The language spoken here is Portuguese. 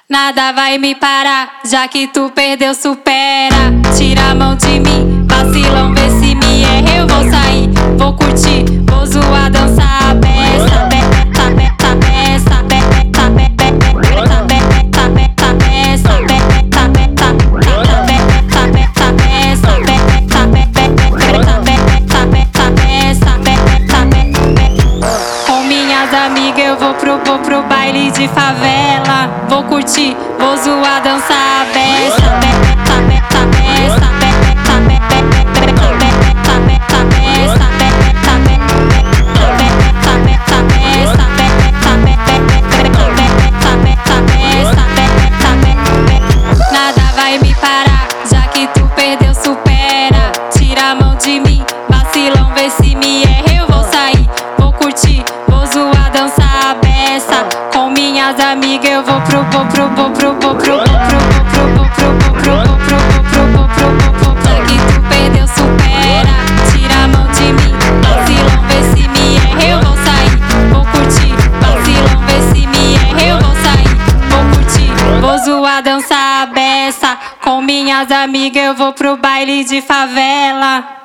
Nada vai me parar, já que tu perdeu, supera. Tira a mão de mim, vacilão, vê se me erra. Eu vou sair, vou curtir, vou zoar, dançar a beça. Com minhas amigas eu vou pro baile de favela. Vou curtir, vou zoar, dançar a beça. Nada vai me parar, já que tu perdeu, supera. Tira a mão de mim, vacilão, vê se me erra. Eu vou sair, vou curtir, vou zoar, dançar a beça. Com minhas amigas eu vou pro já que tu perdeu, supera. Tira a mão de mim, vacilão, vê se me erra. Eu vou sair, vou curtir, vacilão, vê se me erra. Eu vou sair, vou curtir, vou zoar, dançar a beça. Com minhas amigas eu vou pro baile de favela.